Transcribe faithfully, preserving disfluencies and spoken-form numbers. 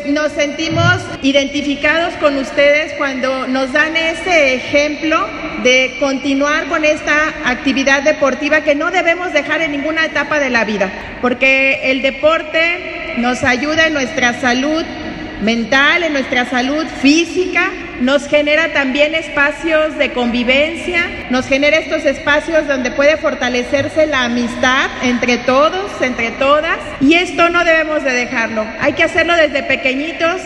nos sentimos identificados con ustedes cuando nos dan ese ejemplo de continuar con esta actividad deportiva que no debemos dejar en ninguna etapa de la vida, porque el deporte nos ayuda en nuestra salud mental, en nuestra salud física, nos genera también espacios de convivencia, nos genera estos espacios donde puede fortalecerse la amistad entre todos, entre todas, y esto no debemos de dejarlo. Hay que hacerlo desde pequeñitos